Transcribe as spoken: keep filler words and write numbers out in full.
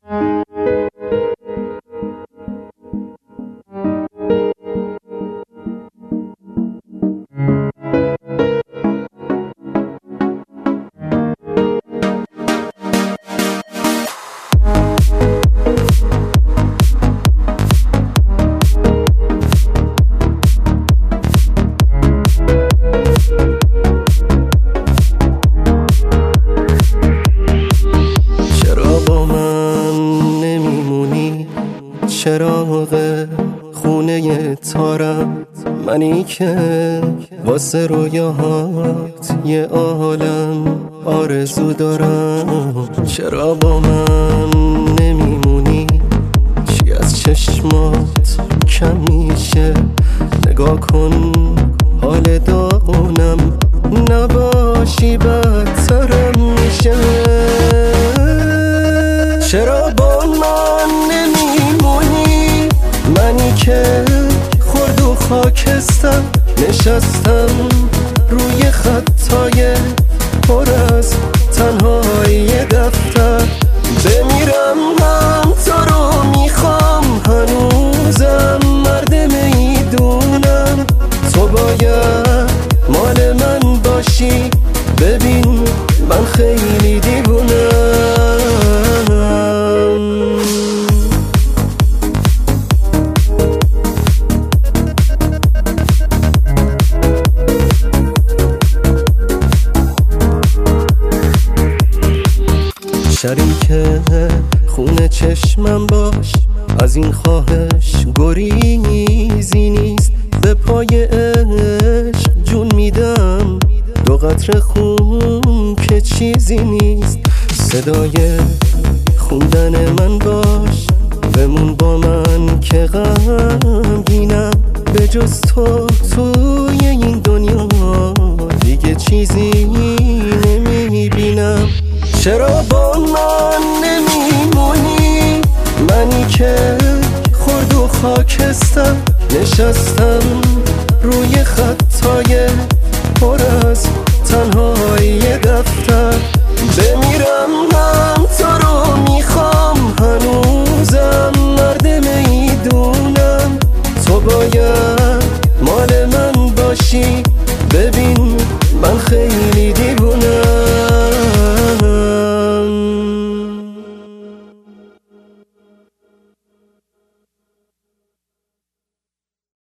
چراغ خونه تارم منی که واسه رویاهات یه عالم آرزو دارم. چرا با من نمیمونی؟ چی از چشمات کم میشه؟ نگاه کن حال داغونم، نباشی بدترم میشه. چرا با من نمیمونی؟ منی که خرد و خاکستر نشستم روی خطای پر از تنهایی دفتر. بمیرم هم تو رو میخوام، هنوزم مرد میدونم تو باید مال من باشی. ببین من خیلی دیوونم. شریک خونه چشمم باش، از این خواهش گریزی نیست. به پای عشق جون میدم، دو قطره خون که چیزی نیست. صدای خوندن من باش، بمون با من که غمگینم. به جز تو توی این دنیا دیگه چیزی نمیبینم. چرا با من نمیمونی؟ منی که خرد و خاکستر نشستم روی خطای